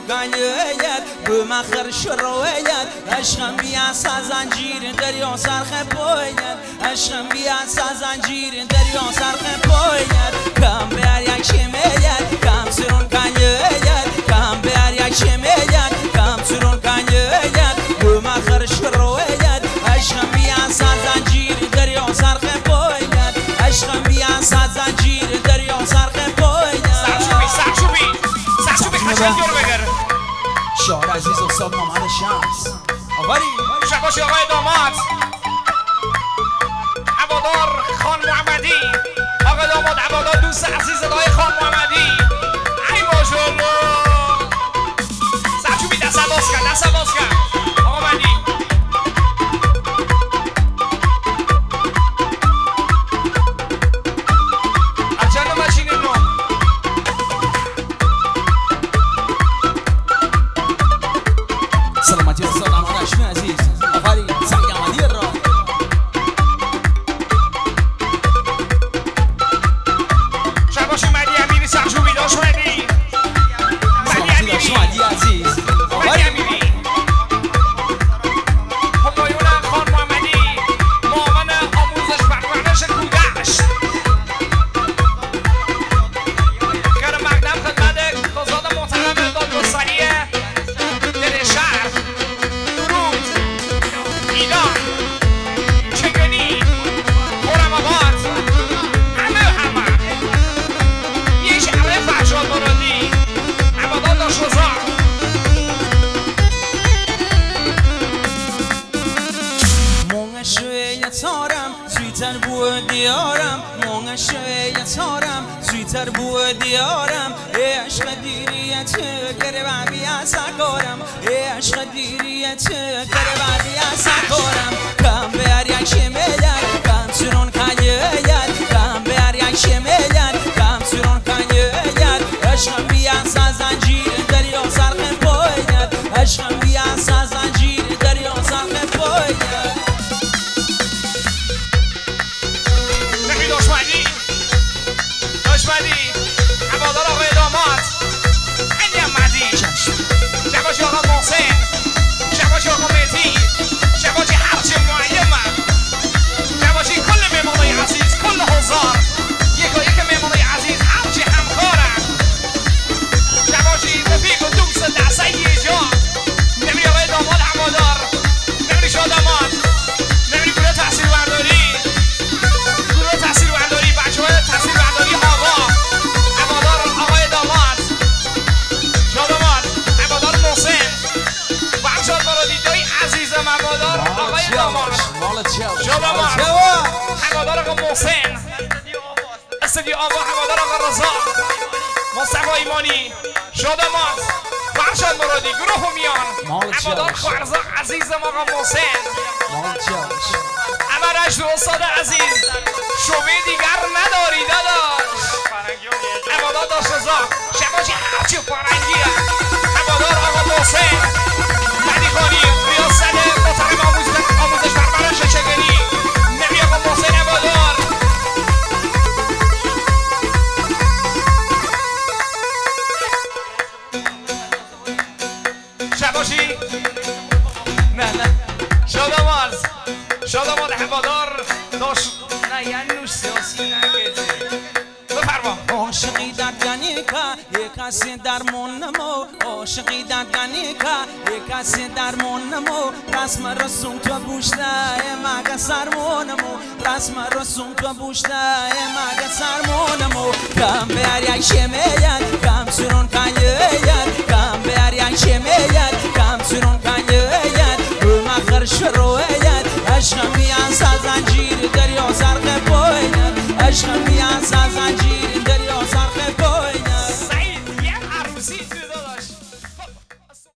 کنید بمخر شروید عشقم بیاس زنجیر دریا سرخ پوید عشقم بیاس زنجیر دریا سرخ پوید کم بیار یک شمید کم سرون کنید کم بیار یک شمید کم سرون کنید بمخر شروید عشقم بیاس زنجیر دریا سرخ پوید عشقم بیاس زنجیر دریا سرخ پوید سرچوبی خشم جور بگر شعر عزیز استاد محمد شمس آوری شباشی آقای داماد هوادار خان محمدی آقای داماد هوادار دوست عزیز آقای خان محمدی ای ماشاءالله سرچوبی دست باز کرد آقا مهدی سلامتی استاد محمد هاشمی عزیز آفرین سلامتی را شباشی مهدی امیری سرچوبی داشت مهدی سلامتی داشت مهدی عزیز مهدی امیری همایون خان محمدی معاون آموزش پرورش کودک خیر مقدم خدمت قضات محترم دادگستری دل شهر درود ایران چگنی خرم‌آباد همه یه شهر فرشاد مرادی هوادار داشت‌وزار många sjöar taram svitar بودیارم många sjöar taram svitar بودیارم عشق دیریت گره و بیاسا کارم عشق دیریت گره و بیاسا کارم کم بیار یک شمیدن کم سرون کنید کم بیار یک شمیدن کم سرون کنید عشقم بیاسا زنجیر دریا سرخ پاید عشقم بیاسا زنجیر دریا سرخ پاید دشمنی هوادار آقای داماد خیلی هم مدی شباشی آقا محسن شباشی آقا مهدی شباشی هرچی معیمم شباشی کل مهمانای عزیز کل حضار یک مهمانای عزیز هرچی همکارم شباشی رفیق و دوست دسته یه جا نمیری آقای داماد هوادار نمیری شما داماد نمیری گروه تحصیل برداری بچه های تحصیل برداری هوادار آقای داماد شاداماد هوادار محسن فرشاد مرادی دایی عزیزم هوادار آقای داماد شاداماد هوادار آقا محسن استودیو آوا هوادار آقا رضا مصطفی ایمانی شاداماد فرشاد مرادی گروه میان هوادار خورزا عزیزم آقا محسن عمرش استاد عزیز شبه دیگر نداری داداش هوادار داشت‌وزار شباشی هرچی فرنگیه هوادار آقا محسن مهدی خانی ریاست محترم آموزش پرورش چگنی نبی آقا محسن هوادار شباشی نه شاداماد هوادار داشت نه یعنی نوش سیاسی نگیده بفرما عاشقی ددگنی که یک کسی درمون نمو عاشقی ددگنی که یک کسی درمون نمو رسم رسوم تو بوشته مگه سرمونمو رسم رسوم تو بوشته مگه سرمونمو کم بیار یک شمیدن کم سرون کنید